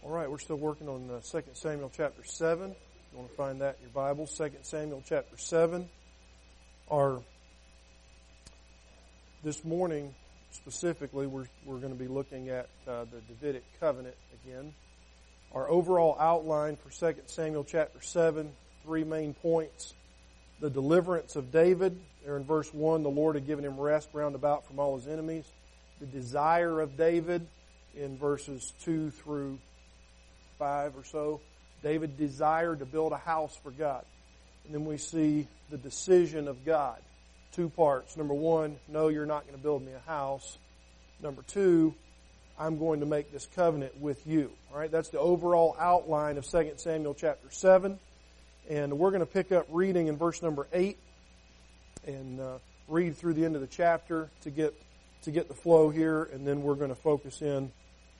All right, we're still working on 2 Samuel chapter 7. If you want to find that in your Bible, 2 Samuel chapter 7. This morning, specifically, we're going to be looking at the Davidic covenant again. Our overall outline for 2 Samuel chapter 7, 3 main points. The deliverance of David. There in verse 1, the Lord had given him rest round about from all his enemies. The desire of David in verses 2 through 5 or so. David desired to build a house for God. And then we see the decision of God. 2 parts. Number 1, no, you're not going to build me a house. Number 2, I'm going to make this covenant with you. All right, that's the overall outline of 2 Samuel chapter 7. And we're going to pick up reading in verse number 8 and read through the end of the chapter to get the flow here, and then we're going to focus in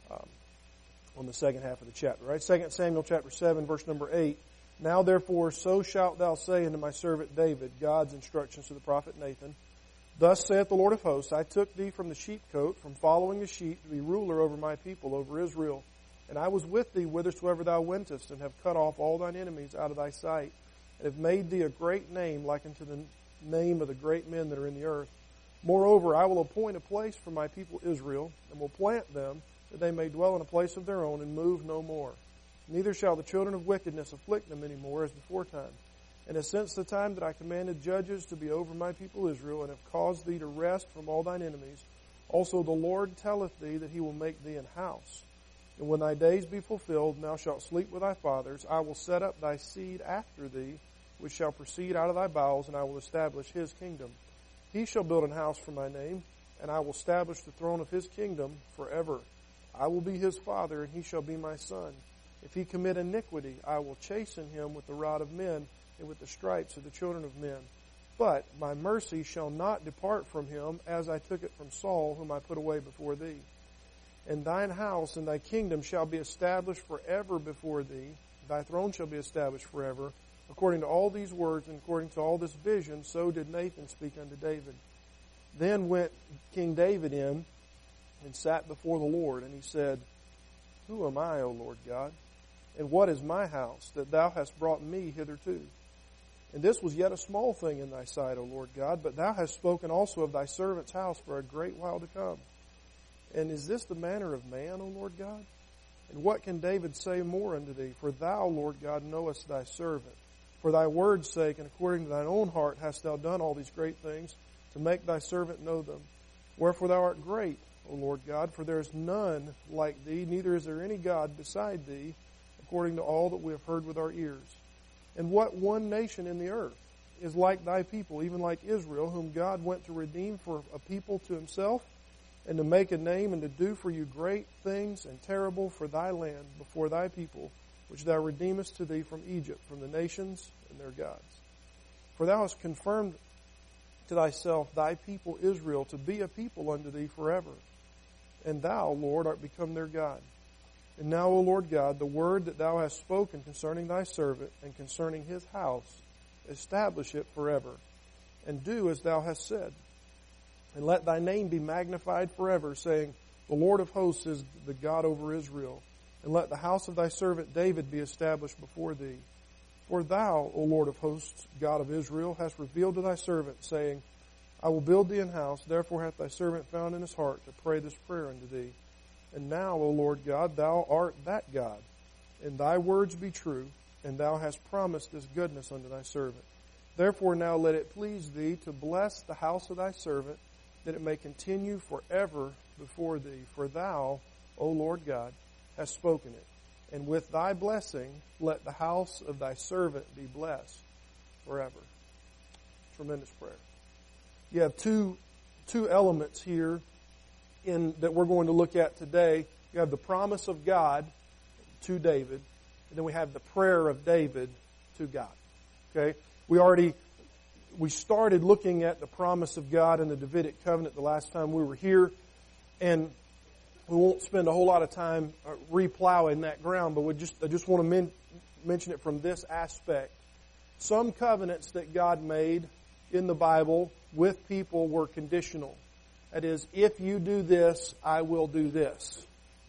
on the second half of the chapter. Right? 2 Samuel chapter 7, verse number 8. Now therefore, so shalt thou say unto my servant David, God's instructions to the prophet Nathan, Thus saith the Lord of hosts, I took thee from the sheepcote, from following the sheep, to be ruler over my people, over Israel. And I was with thee whithersoever thou wentest, and have cut off all thine enemies out of thy sight, and have made thee a great name, like unto the name of the great men that are in the earth. Moreover, I will appoint a place for my people Israel, and will plant them, that they may dwell in a place of their own, and move no more. Neither shall the children of wickedness afflict them any more, as beforetime. And as since the time that I commanded judges to be over my people Israel, and have caused thee to rest from all thine enemies, also the Lord telleth thee that he will make thee an house. And when thy days be fulfilled, and thou shalt sleep with thy fathers, I will set up thy seed after thee, which shall proceed out of thy bowels, and I will establish his kingdom. He shall build an house for my name, and I will establish the throne of his kingdom forever. I will be his father, and he shall be my son. If he commit iniquity, I will chasten him with the rod of men, and with the stripes of the children of men. But my mercy shall not depart from him, as I took it from Saul, whom I put away before thee. And thine house and thy kingdom shall be established forever before thee. Thy throne shall be established forever. According to all these words and according to all this vision, so did Nathan speak unto David. Then went King David in and sat before the Lord, and he said, Who am I, O Lord God? And what is my house, that thou hast brought me hitherto? And this was yet a small thing in thy sight, O Lord God, but thou hast spoken also of thy servant's house for a great while to come. And is this the manner of man, O Lord God? And what can David say more unto thee? For thou, Lord God, knowest thy servant. For thy word's sake, and according to thine own heart, hast thou done all these great things, to make thy servant know them. Wherefore thou art great, O Lord God, for there is none like thee, neither is there any God beside thee, according to all that we have heard with our ears. And what one nation in the earth is like thy people, even like Israel, whom God went to redeem for a people to himself, and to make a name, and to do for you great things and terrible for thy land before thy people, which thou redeemest to thee from Egypt, from the nations and their gods. For thou hast confirmed to thyself thy people Israel to be a people unto thee forever. And thou, Lord, art become their God. And now, O Lord God, the word that thou hast spoken concerning thy servant and concerning his house, establish it forever, and do as thou hast said. And let thy name be magnified forever, saying, The Lord of hosts is the God over Israel. And let the house of thy servant David be established before thee. For thou, O Lord of hosts, God of Israel, hast revealed to thy servant, saying, I will build thee an house, therefore hath thy servant found in his heart to pray this prayer unto thee. And now, O Lord God, thou art that God, and thy words be true, and thou hast promised this goodness unto thy servant. Therefore now let it please thee to bless the house of thy servant, that it may continue forever before thee. For thou, O Lord God, hast spoken it. And with thy blessing, let the house of thy servant be blessed forever. Tremendous prayer. You have two elements here that we're going to look at today. You have the promise of God to David, and then we have the prayer of David to God. Okay? We started looking at the promise of God in the Davidic covenant the last time we were here, and we won't spend a whole lot of time replowing that ground, but I just want to mention it from this aspect. Some covenants that God made in the Bible with people were conditional. That is, if you do this, I will do this.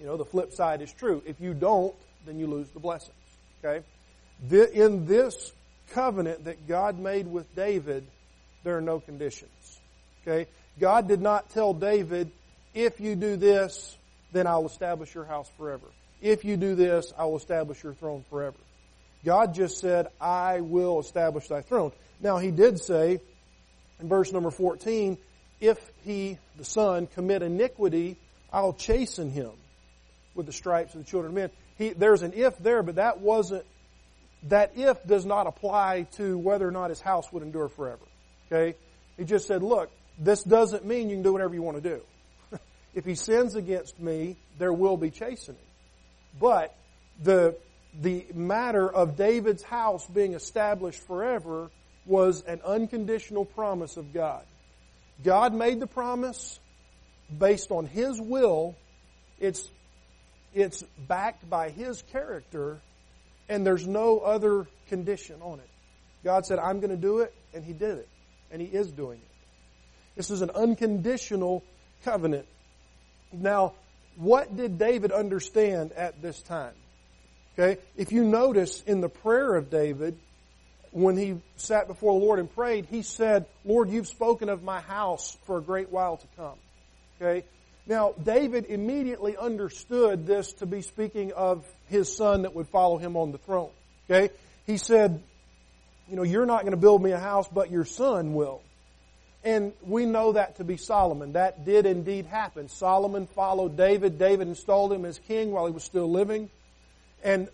The flip side is true. If you don't, then you lose the blessings. Okay? In this covenant that God made with David, there are no conditions. Okay? God did not tell David, if you do this, then I'll establish your house forever. If you do this, I will establish your throne forever. God just said, I will establish thy throne. Now, He did say, in verse number 14, if he, the son, commit iniquity, I'll chasten him with the stripes of the children of men. There's an if there, but that if does not apply to whether or not his house would endure forever. Okay? He just said, look, this doesn't mean you can do whatever you want to do. If he sins against me, there will be chastening. But the matter of David's house being established forever was an unconditional promise of God. God made the promise based on His will. It's backed by His character, and there's no other condition on it. God said, I'm going to do it, and He did it. And He is doing it. This is an unconditional covenant. Now, what did David understand at this time? Okay, if you notice in the prayer of David, when he sat before the Lord and prayed, he said, Lord, you've spoken of my house for a great while to come. Okay, now David immediately understood this to be speaking of his son that would follow him on the throne. Okay, he said, you're not going to build me a house, but your son will. And we know that to be Solomon. That did indeed happen. Solomon followed David. David installed him as king while he was still living. And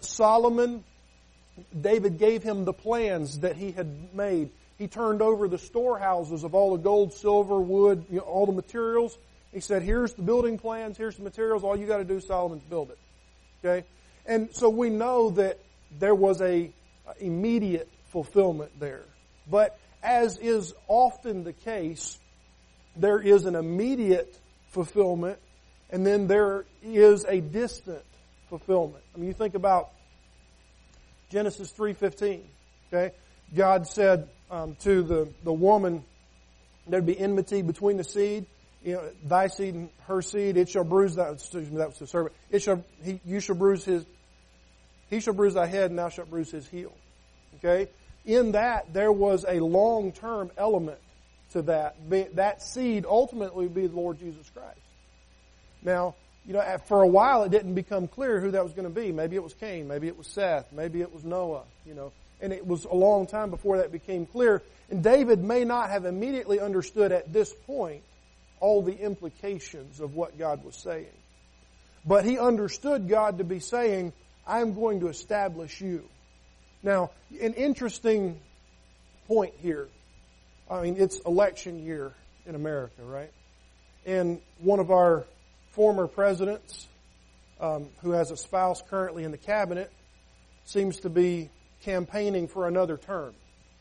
David gave him the plans that he had made. He turned over the storehouses of all the gold, silver, wood, all the materials. He said, here's the building plans, here's the materials. All you got to do, Solomon, is build it. Okay? And so we know that there was a immediate fulfillment there. But as is often the case, there is an immediate fulfillment, and then there is a distant fulfillment. I mean, you think about Genesis 3:15. Okay, God said to the woman, there'd be enmity between the seed, thy seed and her seed. It shall bruise that. Excuse me, that was the servant. He shall bruise thy head, and thou shalt bruise his heel. Okay. In that, there was a long-term element to that. That seed ultimately would be the Lord Jesus Christ. Now, for a while it didn't become clear who that was going to be. Maybe it was Cain, maybe it was Seth, maybe it was Noah, and it was a long time before that became clear. And David may not have immediately understood at this point all the implications of what God was saying. But he understood God to be saying, I'm going to establish you. Now, an interesting point here. I mean, it's election year in America, right? And one of our former presidents, who has a spouse currently in the cabinet, seems to be campaigning for another term.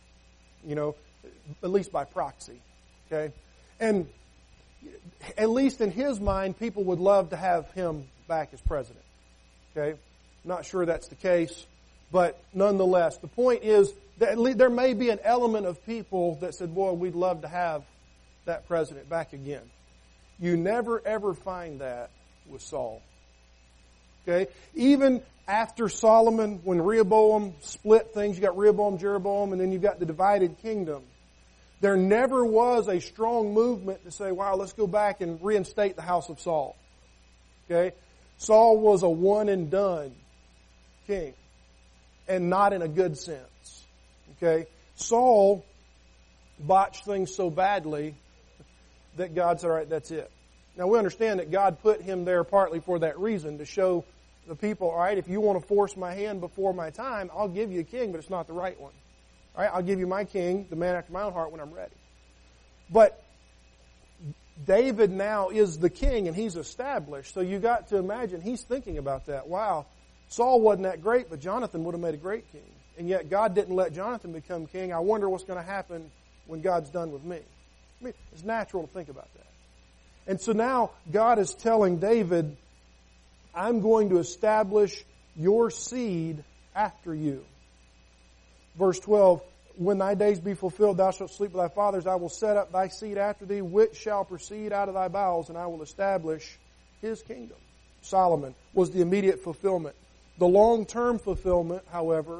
At least by proxy. Okay? And at least in his mind, people would love to have him back as president. Okay? Not sure that's the case. But nonetheless, the point is that there may be an element of people that said, boy, we'd love to have that president back again. You never ever find that with Saul. Okay? Even after Solomon, when Rehoboam split things, you got Rehoboam, Jeroboam, and then you've got the divided kingdom. There never was a strong movement to say, wow, let's go back and reinstate the house of Saul. Okay? Saul was a one and done king. And not in a good sense. Okay? Saul botched things so badly that God said, all right, that's it. Now we understand that God put him there partly for that reason, to show the people, all right, if you want to force my hand before my time, I'll give you a king, but it's not the right one. All right, I'll give you my king, the man after my own heart, when I'm ready. But David now is the king and he's established. So you got to imagine he's thinking about that. Wow. Saul wasn't that great, but Jonathan would have made a great king. And yet God didn't let Jonathan become king. I wonder what's going to happen when God's done with me. I mean, it's natural to think about that. And so now God is telling David, I'm going to establish your seed after you. Verse 12, when thy days be fulfilled, thou shalt sleep with thy fathers. I will set up thy seed after thee, which shall proceed out of thy bowels, and I will establish his kingdom. Solomon, was the immediate fulfillment. The long-term fulfillment, however,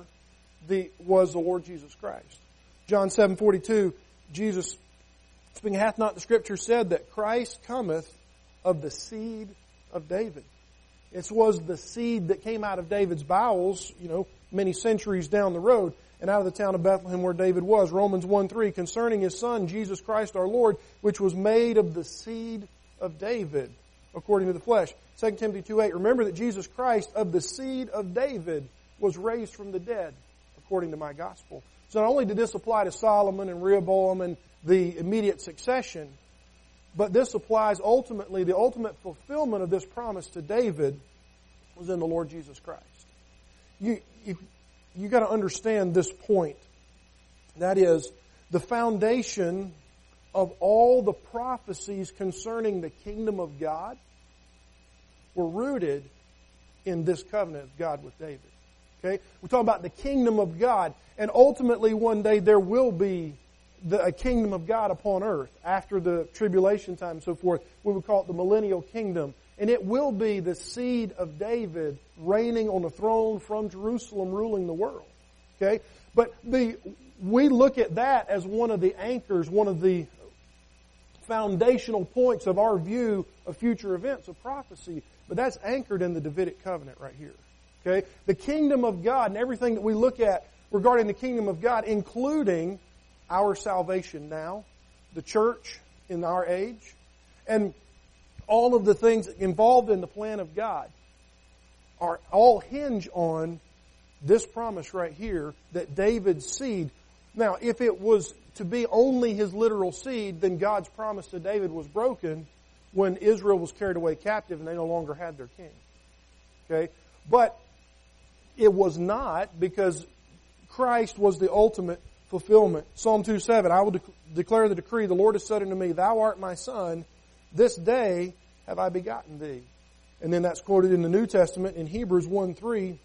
was the Lord Jesus Christ. John 7:42, Jesus speaking, hath not the Scripture said that Christ cometh of the seed of David? It was the seed that came out of David's bowels, many centuries down the road, and out of the town of Bethlehem where David was. Romans 1:3, concerning His Son, Jesus Christ our Lord, which was made of the seed of David, according to the flesh. 2 Timothy 2:8, remember that Jesus Christ of the seed of David was raised from the dead, according to my gospel. So not only did this apply to Solomon and Rehoboam and the immediate succession, but this applies ultimately, the ultimate fulfillment of this promise to David was in the Lord Jesus Christ. You got to understand this point. That is, the foundation of all the prophecies concerning the kingdom of God were rooted in this covenant of God with David. Okay? We're talking about the kingdom of God, and ultimately one day there will be a kingdom of God upon earth after the tribulation time and so forth. We would call it the millennial kingdom. And it will be the seed of David reigning on the throne from Jerusalem, ruling the world. Okay? But we look at that as one of the anchors, one of the foundational points of our view of future events, of prophecy. But that's anchored in the Davidic covenant right here. Okay? The kingdom of God and everything that we look at regarding the kingdom of God, including our salvation now, the church in our age, and all of the things involved in the plan of God are all hinge on this promise right here that David's seed. Now, if it was to be only his literal seed, then God's promise to David was broken when Israel was carried away captive and they no longer had their king. Okay? But it was not, because Christ was the ultimate fulfillment. Psalm 2:7, I will declare the decree, the Lord has said unto me, Thou art my son, this day have I begotten thee. And then that's quoted in the New Testament in Hebrews 1:3,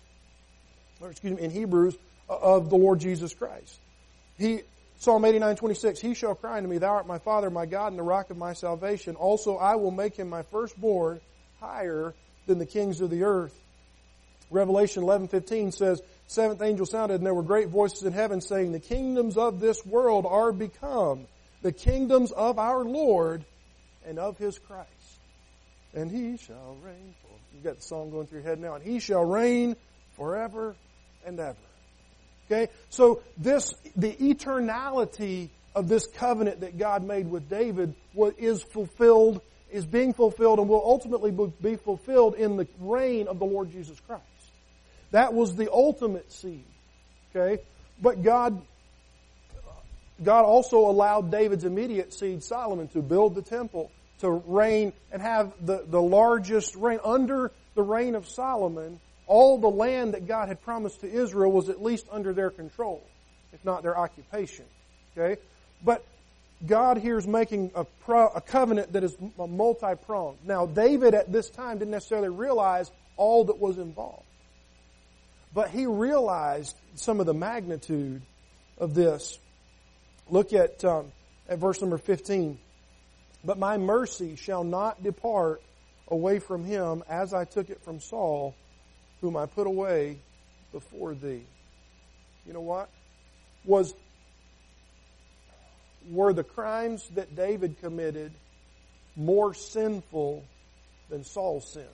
in Hebrews, of the Lord Jesus Christ. Psalm 89:26, He shall cry unto me, Thou art my Father, my God, and the rock of my salvation. Also I will make him my firstborn higher than the kings of the earth. Revelation 11:15 says, Seventh angel sounded, and there were great voices in heaven saying, The kingdoms of this world are become the kingdoms of our Lord and of His Christ. And He shall reign. You've got the song going through your head now. And He shall reign forever and ever. Okay? So the eternality of this covenant that God made with David is being fulfilled, and will ultimately be fulfilled in the reign of the Lord Jesus Christ. That was the ultimate seed. Okay? But God also allowed David's immediate seed, Solomon, to build the temple, to reign and have the largest reign. Under the reign of Solomon, all the land that God had promised to Israel was at least under their control, if not their occupation. Okay? But God here is making a covenant that is multi-pronged. Now, David at this time didn't necessarily realize all that was involved. But he realized some of the magnitude of this. Look at verse number 15. But my mercy shall not depart away from him, as I took it from Saul, whom I put away before thee. You know what? Were the crimes that David committed more sinful than Saul's sins?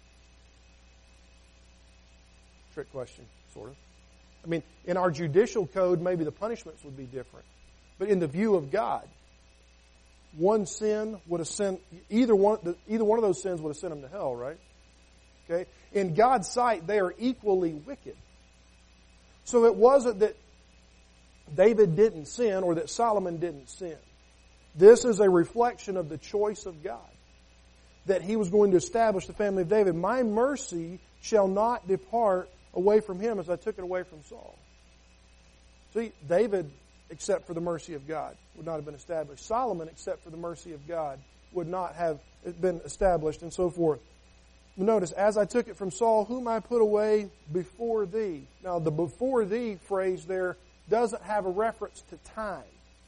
Trick question, sort of. I mean, in our judicial code, maybe the punishments would be different. But in the view of God, one sin would have sent, either one of those sins would have sent him to hell, right? Okay? In God's sight, they are equally wicked. So it wasn't that David didn't sin or that Solomon didn't sin. This is a reflection of the choice of God, that He was going to establish the family of David. My mercy shall not depart away from him as I took it away from Saul. See, David, except for the mercy of God, would not have been established. Solomon, except for the mercy of God, would not have been established, and so forth. Notice, as I took it from Saul, whom I put away before thee. Now, the before thee phrase there doesn't have a reference to time.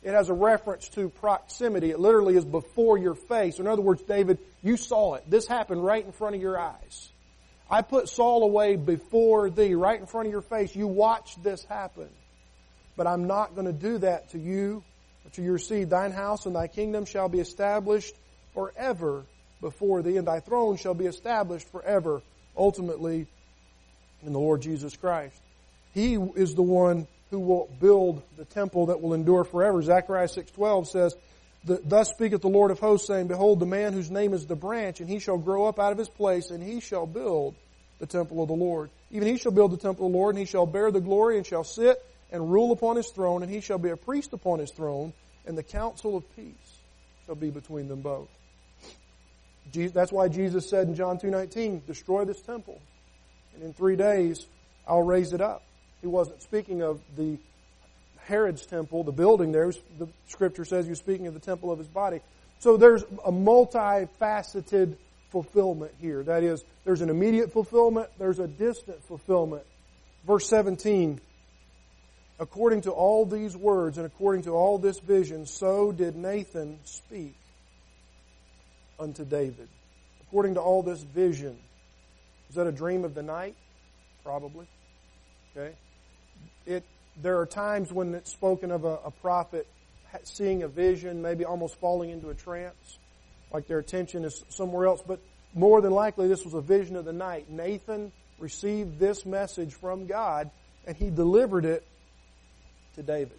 it has a reference to proximity. It literally is before your face. In other words, David, you saw it. This happened right in front of your eyes. I put Saul away before thee, right in front of your face. You watched this happen. But I'm not going to do that to you, or to your seed. Thine house and thy kingdom shall be established forever before thee, and thy throne shall be established forever, ultimately in the Lord Jesus Christ. He is the one who will build the temple that will endure forever. Zechariah 6:12 says, Thus speaketh the Lord of hosts, saying, Behold, the man whose name is the branch, and he shall grow up out of his place, and he shall build the temple of the Lord. Even he shall build the temple of the Lord, and he shall bear the glory, and shall sit and rule upon his throne, and he shall be a priest upon his throne, and the counsel of peace shall be between them both. That's why Jesus said in John 2:19, Destroy this temple, and in 3 days I'll raise it up. He wasn't speaking of the Herod's temple, the building there. The Scripture says he was speaking of the temple of his body. So there's a multifaceted fulfillment here. That is, there's an immediate fulfillment, there's a distant fulfillment. Verse 17, According to all these words and according to all this vision, so did Nathan speak unto David. According to all this vision. Is that a dream of the night? Probably. Okay. There are times when it's spoken of a prophet seeing a vision, maybe almost falling into a trance, like their attention is somewhere else. But more than likely, this was a vision of the night. Nathan received this message from God, and he delivered it to David.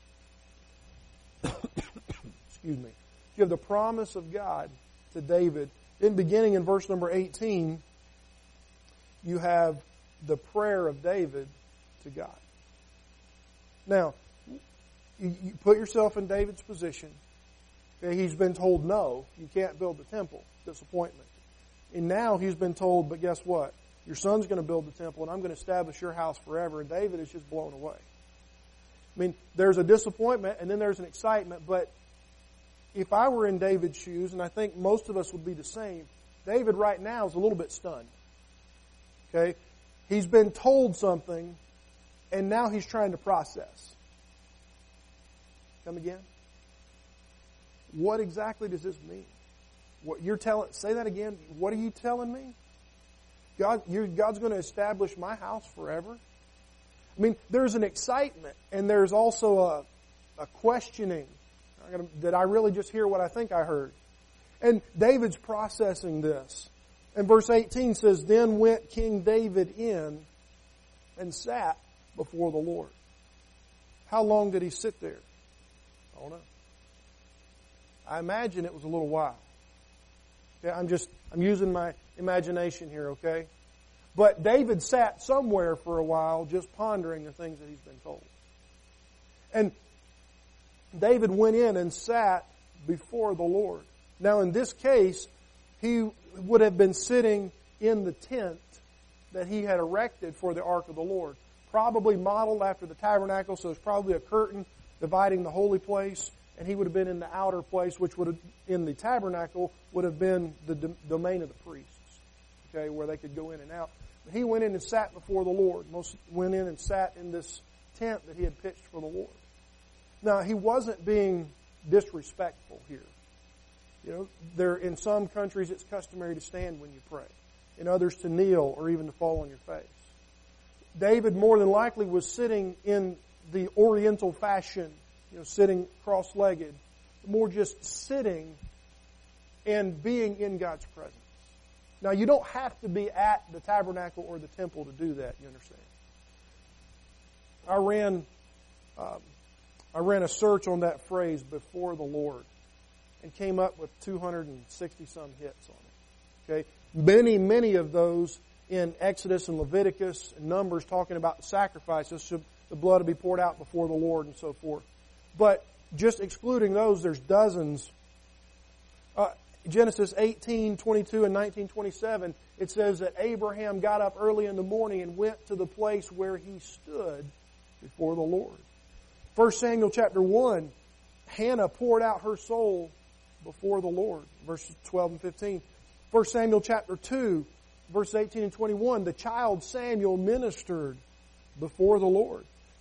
Excuse me. You have the promise of God to David. Then beginning in verse number 18, you have the prayer of David to God. Now, you put yourself in David's position. Okay, he's been told, no, you can't build the temple. Disappointment. And now he's been told, but guess what? Your son's going to build the temple, and I'm going to establish your house forever. And David is just blown away. I mean, there's a disappointment, and then there's an excitement. But if I were in David's shoes, and I think most of us would be the same, David right now is a little bit stunned. Okay? He's been told something, and now he's trying to process. Come again? What exactly does this mean? What you're telling? Say that again. What are you telling me? God's going to establish my house forever? I mean, there's an excitement, and there's also a questioning that I really just hear what I think I heard. And David's processing this. And verse 18 says, Then went King David in and sat before the Lord. How long did he sit there? I don't know. I imagine it was a little while. Okay, I'm using my imagination here, okay? But David sat somewhere for a while just pondering the things that he's been told. And David went in and sat before the Lord. Now in this case, he would have been sitting in the tent that he had erected for the ark of the Lord. Probably modeled after the tabernacle, so there's probably a curtain dividing the holy place, and he would have been in the outer place, which would have, in the tabernacle, would have been the domain of the priests, okay, where they could go in and out. But he went in and sat before the Lord. Most went in and sat in this tent that he had pitched for the Lord. Now, he wasn't being disrespectful here. You know, in some countries it's customary to stand when you pray. In others to kneel or even to fall on your face. David more than likely was sitting in the Oriental fashion, you know, sitting cross-legged, more just sitting and being in God's presence. Now, you don't have to be at the tabernacle or the temple to do that, you understand. I ran a search on that phrase, before the Lord, and came up with 260-some hits on it. Okay? Many of those in Exodus and Leviticus and Numbers talking about the sacrifices, so the blood to be poured out before the Lord and so forth. But just excluding those, there's dozens. Genesis 18:22 and 19:27, it says that Abraham got up early in the morning and went to the place where he stood before the Lord. 1 Samuel chapter 1, Hannah poured out her soul before the Lord, verses 12 and 15. 1 Samuel chapter 2, verses 18 and 21, the child Samuel ministered before the Lord.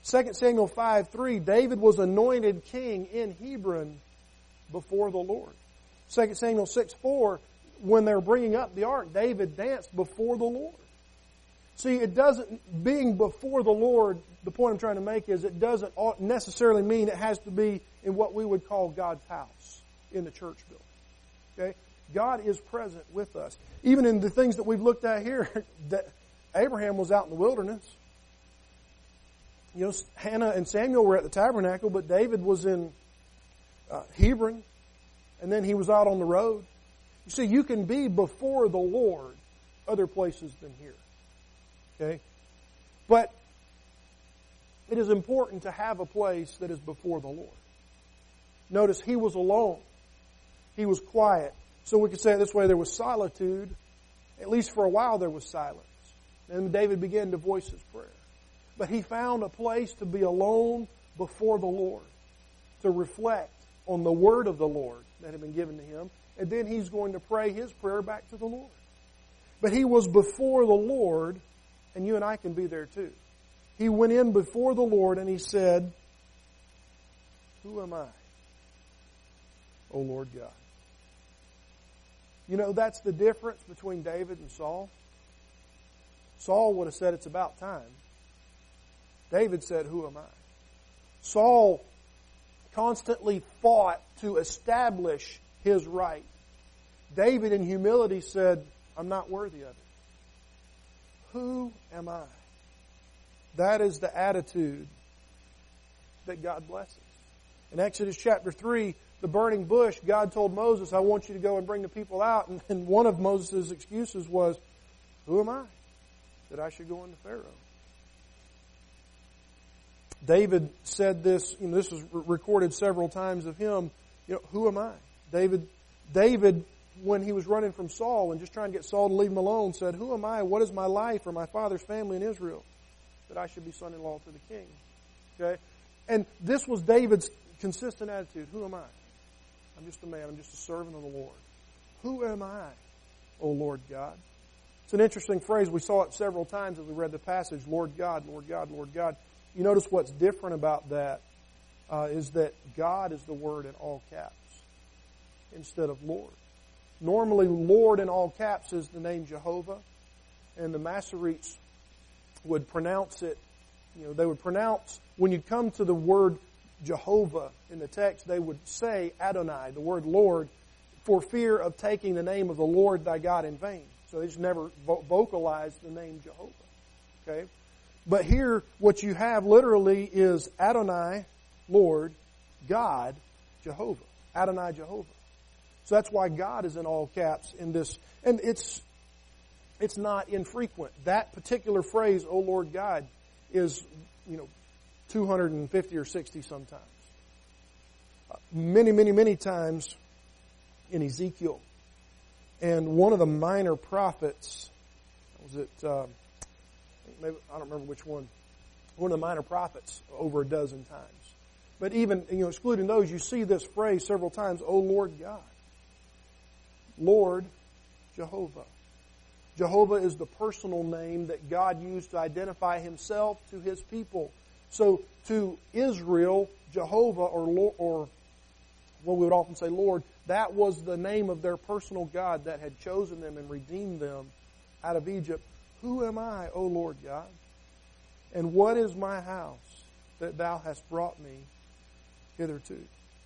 2 Samuel 5:3, David was anointed king in Hebron before the Lord. 2 Samuel 6:4, when they're bringing up the ark, David danced before the Lord. See, it doesn't, being before the Lord, the point I'm trying to make is it doesn't necessarily mean it has to be in what we would call God's house in the church building. Okay? God is present with us. Even in the things that we've looked at here, that Abraham was out in the wilderness. You know, Hannah and Samuel were at the tabernacle, but David was in Hebron, and then he was out on the road. You see, you can be before the Lord other places than here. Okay? But it is important to have a place that is before the Lord. Notice he was alone. He was quiet. So we could say it this way, there was solitude. At least for a while there was silence. And David began to voice his prayer. But he found a place to be alone before the Lord, to reflect on the word of the Lord that had been given to him. And then he's going to pray his prayer back to the Lord. But he was before the Lord, and you and I can be there too. He went in before the Lord and he said, "Who am I, O Lord God?" You know, that's the difference between David and Saul. Saul would have said, "It's about time." David said, "Who am I?" Saul constantly fought to establish his right. David in humility said, "I'm not worthy of it." Who am I? That is the attitude that God blesses. In Exodus chapter 3, the burning bush, God told Moses, "I want you to go and bring the people out." And one of Moses' excuses was, "Who am I that I should go into Pharaoh?" David said this, this is recorded several times of him, "Who am I?" David, when he was running from Saul and just trying to get Saul to leave him alone, said, "Who am I? What is my life or my father's family in Israel that I should be son-in-law to the king?" Okay? And this was David's consistent attitude. Who am I? I'm just a man. I'm just a servant of the Lord. Who am I, O Lord God? It's an interesting phrase. We saw it several times as we read the passage. Lord God, Lord God, Lord God. You notice what's different about that is that God is the word in all caps instead of Lord. Normally, Lord in all caps is the name Jehovah, and the Masoretes would pronounce it, they would pronounce, when you come to the word Jehovah in the text, they would say Adonai, the word Lord, for fear of taking the name of the Lord thy God in vain. So they just never vocalized the name Jehovah. Okay? But here, what you have literally is Adonai, Lord, God, Jehovah. Adonai, Jehovah. So that's why God is in all caps in this. And it's not infrequent. That particular phrase, "O Lord God," is, 250 or 60 sometimes. Many, many, many times in Ezekiel. And one of the minor prophets, maybe, I don't remember which one. One of the minor prophets over a dozen times. But even, excluding those, you see this phrase several times, "O Lord God." Lord, Jehovah. Jehovah is the personal name that God used to identify himself to his people. So to Israel, Jehovah, or what we would often say Lord, that was the name of their personal God that had chosen them and redeemed them out of Egypt. Who am I, O Lord God? And what is my house that thou hast brought me hitherto?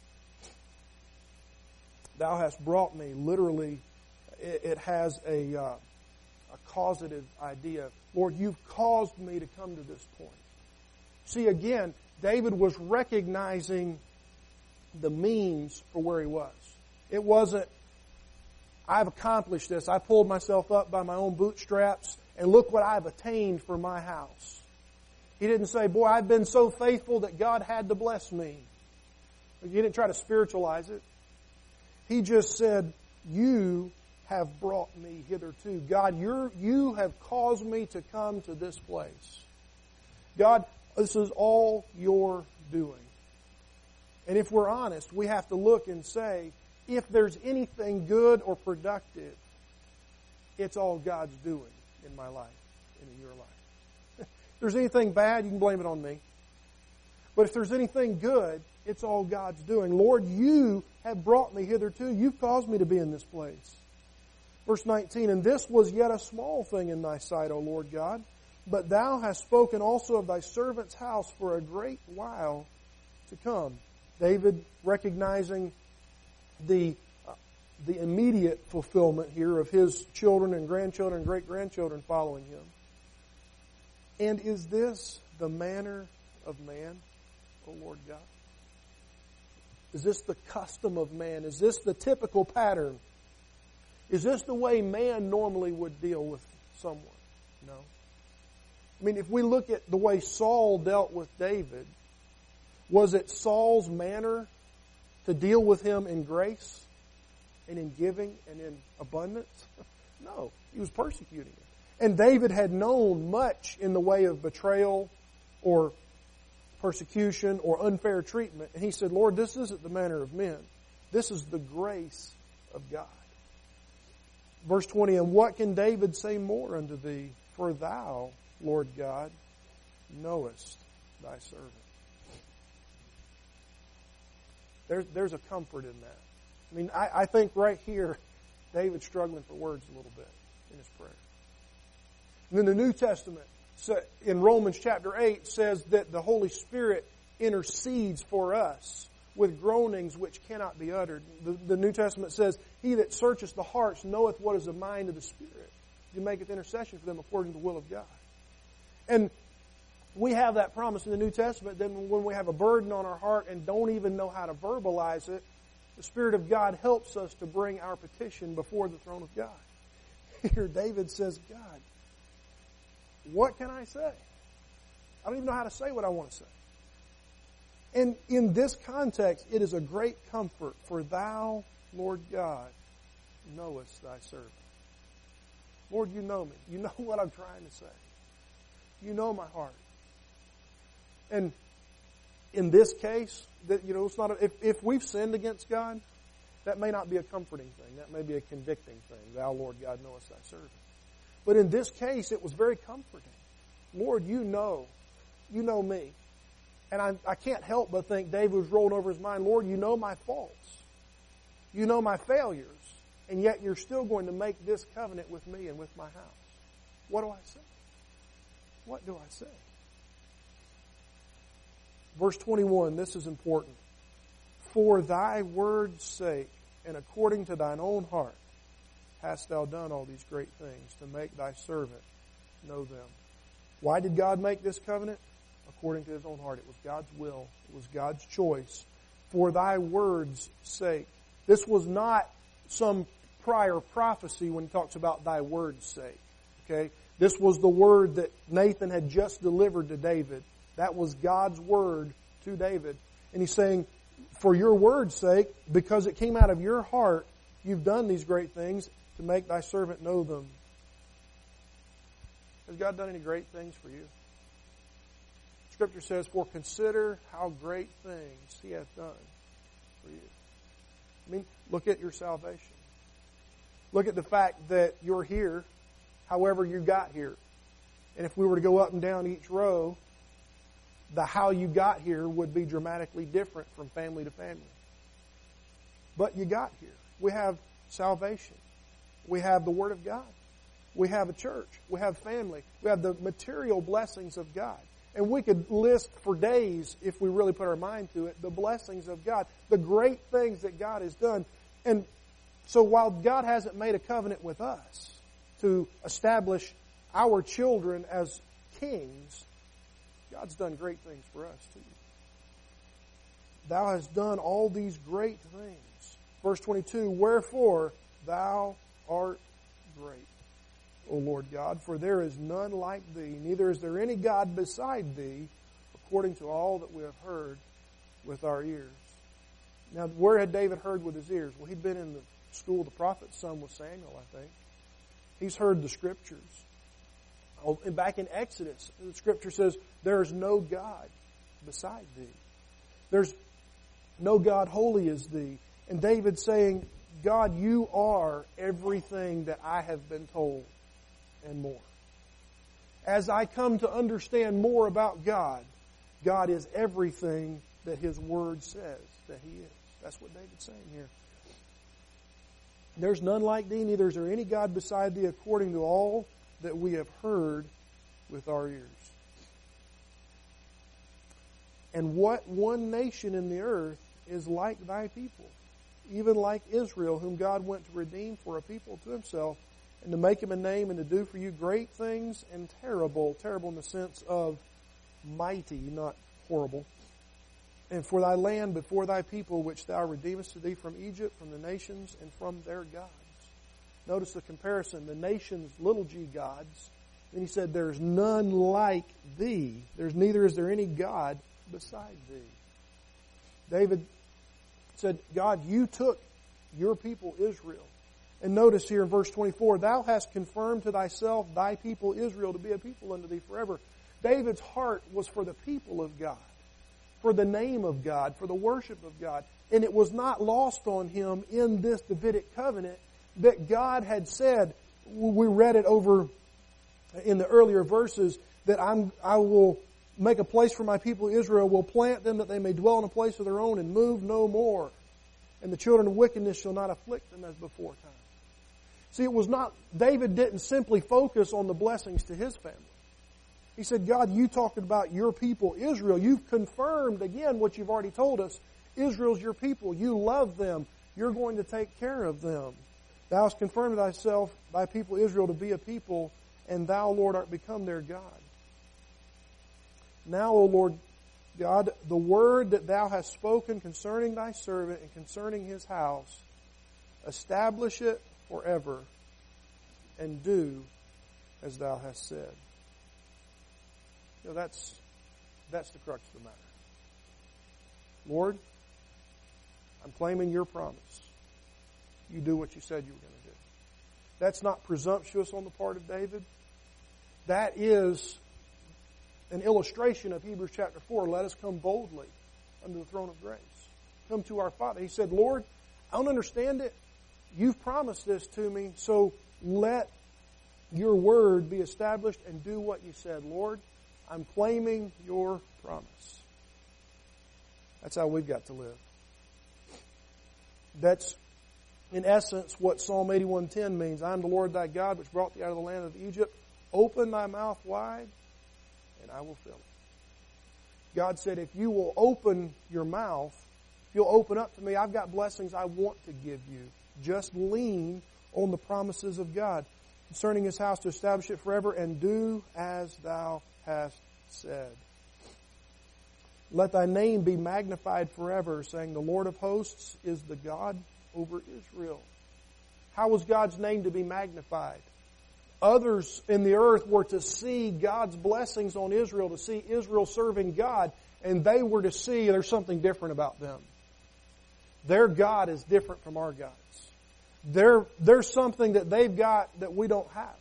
Thou hast brought me, literally, it has a causative idea. Lord, you've caused me to come to this point. See, again, David was recognizing the means for where he was. It wasn't, "I've accomplished this. I pulled myself up by my own bootstraps, and look what I've attained for my house." He didn't say, "Boy, I've been so faithful that God had to bless me." He didn't try to spiritualize it. He just said, "You have brought me hitherto. God, you have caused me to come to this place. God, this is all your doing." And if we're honest, we have to look and say, if there's anything good or productive, it's all God's doing in my life and in your life. If there's anything bad, you can blame it on me. But if there's anything good, it's all God's doing. Lord, you have brought me hitherto. You've caused me to be in this place. Verse 19, and this was yet a small thing in thy sight, O Lord God, but thou hast spoken also of thy servant's house for a great while to come. David recognizing the immediate fulfillment here of his children and grandchildren and great-grandchildren following him. And is this the manner of man, O Lord God? Is this the custom of man? Is this the typical pattern? Is this the way man normally would deal with someone? No. I mean, if we look at the way Saul dealt with David, was it Saul's manner to deal with him in grace and in giving and in abundance? No. He was persecuting him. And David had known much in the way of betrayal or persecution or unfair treatment. And he said, Lord, this isn't the manner of men. This is the grace of God. Verse 20, and what can David say more unto thee? For thou, Lord God, knowest thy servant. There's a comfort in that. I mean, I think right here, David's struggling for words a little bit in his prayer. And then the New Testament, in Romans chapter 8, says that the Holy Spirit intercedes for us with groanings which cannot be uttered. The New Testament says, he that searcheth the hearts knoweth what is the mind of the Spirit. He maketh intercession for them according to the will of God. And we have that promise in the New Testament. Then when we have a burden on our heart and don't even know how to verbalize it, the Spirit of God helps us to bring our petition before the throne of God. Here David says, God, what can I say? I don't even know how to say what I want to say. And in this context, it is a great comfort, for thou, Lord God, knowest thy servant. Lord, you know me. You know what I'm trying to say. You know my heart. And in this case, that it's not if we've sinned against God, that may not be a comforting thing. That may be a convicting thing. Thou, Lord God, knowest thy servant. But in this case, it was very comforting. Lord, you know me. And I can't help but think David was rolling over his mind, Lord, you know my faults. You know my failures. And yet you're still going to make this covenant with me and with my house. What do I say? What do I say? Verse 21, this is important. For thy word's sake, and according to thine own heart, hast thou done all these great things to make thy servant know them. Why did God make this covenant? According to his own heart. It was God's will. It was God's choice. For thy word's sake. This was not some prior prophecy when he talks about thy word's sake. Okay? This was the word that Nathan had just delivered to David. That was God's word to David. And he's saying, for your word's sake, because it came out of your heart, you've done these great things to make thy servant know them. Has God done any great things for you? Scripture says, for consider how great things he hath done for you. I mean, look at your salvation. Look at the fact that you're here, however you got here. And if we were to go up and down each row, the how you got here would be dramatically different from family to family. But you got here. We have salvation. We have the Word of God. We have a church. We have family. We have the material blessings of God. And we could list for days, if we really put our mind to it, the blessings of God, the great things that God has done. And so while God hasn't made a covenant with us to establish our children as kings, God's done great things for us too. Thou hast done all these great things. Verse 22, wherefore thou art great, O Lord God, for there is none like thee, neither is there any God beside thee, according to all that we have heard with our ears. Now, where had David heard with his ears? Well, he'd been in the school of the prophets, some with Samuel, I think. He's heard the Scriptures. And back in Exodus, the Scripture says, there is no God beside thee. There's no God holy as thee. And David's saying, God, you are everything that I have been told and more. As I come to understand more about God, God is everything that His Word says that He is. That's what David's saying here. There's none like Thee, neither is there any God beside Thee, according to all that we have heard with our ears. And what one nation in the earth is like Thy people, even like Israel, whom God went to redeem for a people to Himself, and to make Him a name, and to do for You great things and terrible in the sense of mighty, not horrible. And for Thy land before Thy people, which Thou redeemest to Thee from Egypt, from the nations, and from their gods. Notice the comparison. The nations, little g gods. Then He said, there's none like Thee. Neither is there any God beside Thee. David said, God, You took Your people Israel. And notice here in verse 24, Thou hast confirmed to Thyself Thy people Israel to be a people unto Thee forever. David's heart was for the people of God, for the name of God, for the worship of God. And it was not lost on him in this Davidic covenant that God had said, we read it over in the earlier verses, that I will make a place for My people Israel, will plant them that they may dwell in a place of their own and move no more. And the children of wickedness shall not afflict them as before time. See, it was not, David didn't simply focus on the blessings to his family. He said, God, You talking about Your people Israel. You've confirmed again what You've already told us. Israel's Your people. You love them. You're going to take care of them. Thou hast confirmed to Thyself Thy people Israel to be a people, and Thou, Lord, art become their God. Now, O Lord God, the word that Thou hast spoken concerning Thy servant and concerning his house, establish it forever, and do as Thou hast said. You know, that's the crux of the matter. Lord, I'm claiming Your promise. You do what You said You were going to do. That's not presumptuous on the part of David. That is an illustration of Hebrews chapter 4. Let us come boldly unto the throne of grace. Come to our Father. He said, Lord, I don't understand it. You've promised this to me, so let Your word be established and do what You said. Lord, I'm claiming Your promise. That's how we've got to live. That's, in essence, what Psalm 81:10 means. I am the Lord thy God, which brought thee out of the land of Egypt. Open thy mouth wide, and I will fill it. God said, if you will open your mouth, if you'll open up to Me, I've got blessings I want to give you. Just lean on the promises of God. Concerning His house, to establish it forever, and do as Thou hast said. Let Thy name be magnified forever, saying, the Lord of hosts is the God over Israel. How was God's name to be magnified? Others in the earth were to see God's blessings on Israel, to see Israel serving God, and they were to see there's something different about them. Their God is different from our gods. There's something that they've got that we don't have.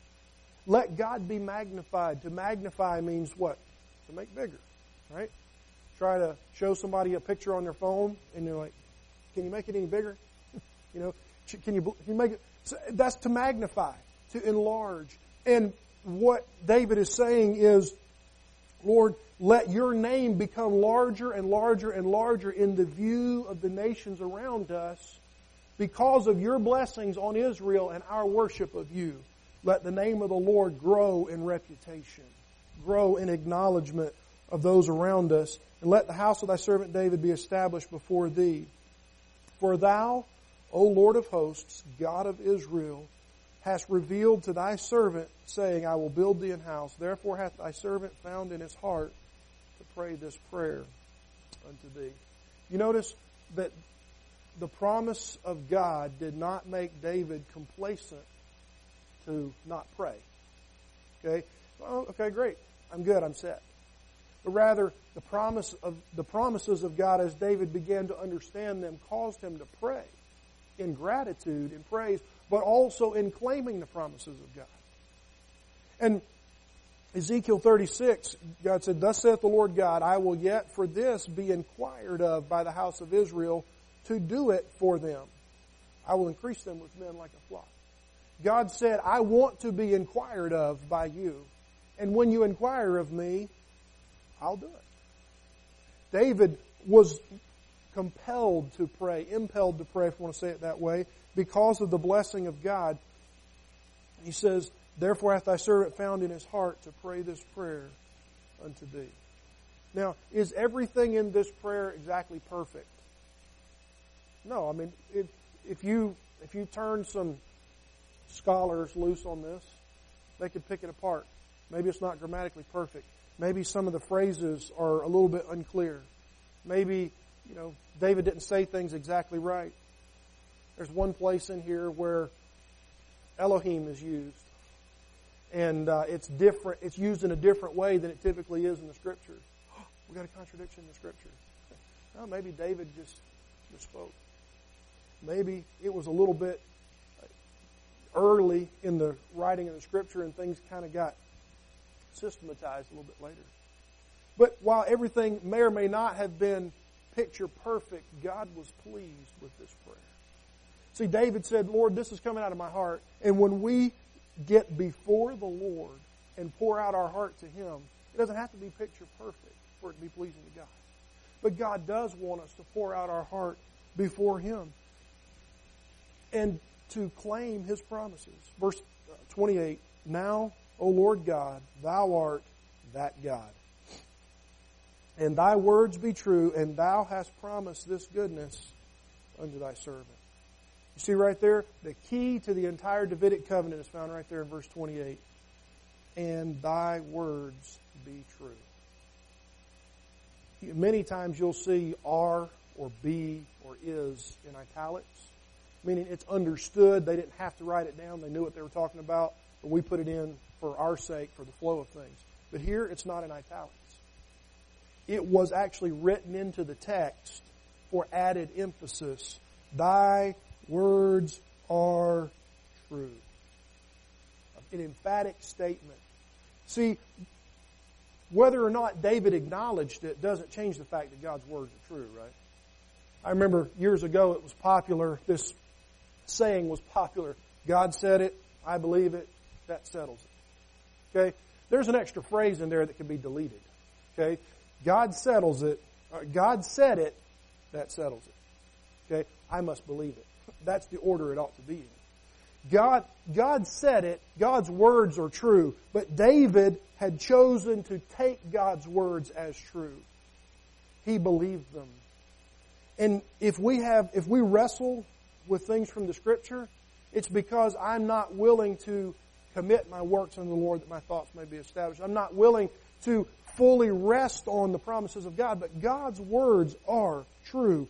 Let God be magnified. To magnify means what? To make bigger, right? Try to show somebody a picture on their phone, and you're like, can you make it any bigger? You know, can you make it? So that's to magnify, to enlarge. And what David is saying is, Lord, let Your name become larger and larger and larger in the view of the nations around us because of Your blessings on Israel and our worship of You. Let the name of the Lord grow in reputation, grow in acknowledgement of those around us, and let the house of Thy servant David be established before Thee. For Thou, O Lord of hosts, God of Israel, hast revealed to Thy servant, saying, I will build Thee an house. Therefore hath Thy servant found in his heart to pray this prayer unto Thee. You notice that the promise of God did not make David complacent to not pray. Okay? Well, okay, great. I'm good. I'm set. But rather, the promises of God, as David began to understand them, caused him to pray in gratitude and praise, but also in claiming the promises of God. And Ezekiel 36, God said, Thus saith the Lord God, I will yet for this be inquired of by the house of Israel to do it for them. I will increase them with men like a flock. God said, I want to be inquired of by you. And when you inquire of me, I'll do it. David was compelled to pray, impelled to pray, if you want to say it that way, because of the blessing of God. He says, therefore hath thy servant found in his heart to pray this prayer unto thee. Now, is everything in this prayer exactly perfect? No. I mean, if you turn some scholars loose on this, they could pick it apart. Maybe it's not grammatically perfect. Maybe some of the phrases are a little bit unclear. Maybe, David didn't say things exactly right. There's one place in here where Elohim is used. And it's different. It's used in a different way than it typically is in the Scriptures. We got a contradiction in the Scripture. Well, maybe David just misspoke. Maybe it was a little bit early in the writing of the Scripture and things kind of got systematized a little bit later. But while everything may or may not have been picture perfect, God was pleased with this prayer. See, David said, Lord, this is coming out of my heart. And when we get before the Lord and pour out our heart to Him, it doesn't have to be picture perfect for it to be pleasing to God. But God does want us to pour out our heart before Him and to claim His promises. Verse 28, now, O Lord God, Thou art that God. And Thy words be true, and Thou hast promised this goodness unto Thy servant. You see right there, the key to the entire Davidic covenant is found right there in verse 28. And Thy words be true. Many times you'll see are or be or is in italics, meaning it's understood. They didn't have to write it down. They knew what they were talking about, but we put it in for our sake, for the flow of things. But here, it's not in italics. It was actually written into the text for added emphasis. Thy words are true. An emphatic statement. See, whether or not David acknowledged it doesn't change the fact that God's words are true, right? I remember years ago it was popular, this saying was popular. God said it, I believe it, that settles it. Okay? There's an extra phrase in there that can be deleted. Okay? God settles it. God said it, that settles it. Okay? I must believe it. That's the order it ought to be in. God said it, God's words are true, but David had chosen to take God's words as true. He believed them. And if we wrestle with things from the Scripture, it's because I'm not willing to commit my works unto the Lord that my thoughts may be established. I'm not willing to fully rest on the promises of God, but God's words are true.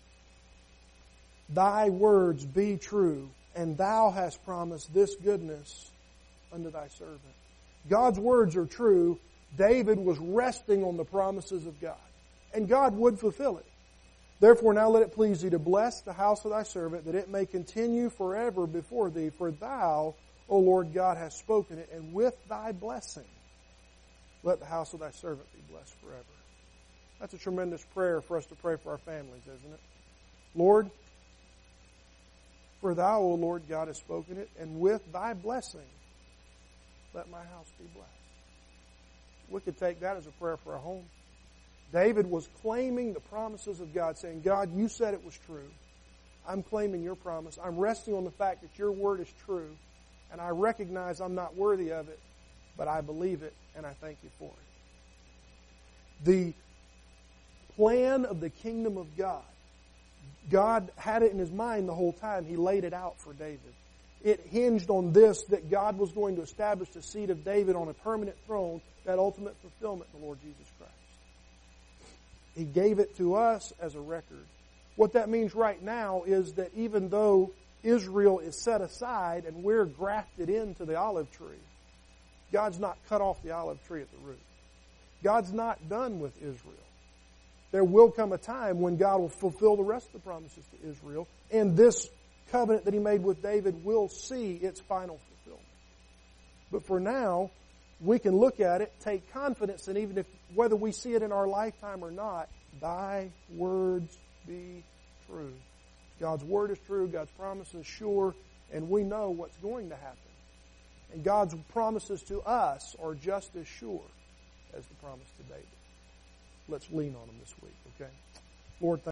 Thy words be true, and Thou hast promised this goodness unto Thy servant. God's words are true. David was resting on the promises of God, and God would fulfill it. Therefore now let it please Thee to bless the house of Thy servant, that it may continue forever before Thee. For Thou, O Lord God, hast spoken it, and with Thy blessing let the house of Thy servant be blessed forever. That's a tremendous prayer for us to pray for our families, isn't it? Lord, for Thou, O Lord God, hast spoken it, and with Thy blessing let my house be blessed. We could take that as a prayer for our home. David was claiming the promises of God, saying, God, You said it was true. I'm claiming Your promise. I'm resting on the fact that Your word is true, and I recognize I'm not worthy of it, but I believe it, and I thank You for it. The plan of the kingdom of God, God had it in His mind the whole time. He laid it out for David. It hinged on this, that God was going to establish the seed of David on a permanent throne, that ultimate fulfillment, the Lord Jesus Christ. He gave it to us as a record. What that means right now is that even though Israel is set aside and we're grafted into the olive tree, God's not cut off the olive tree at the root. God's not done with Israel. There will come a time when God will fulfill the rest of the promises to Israel, and this covenant that He made with David will see its final fulfillment. But for now, we can look at it, take confidence, and even if whether we see it in our lifetime or not, Thy words be true. God's word is true, God's promise is sure, and we know what's going to happen. And God's promises to us are just as sure as the promise to David. let's lean on them this week, okay? Lord,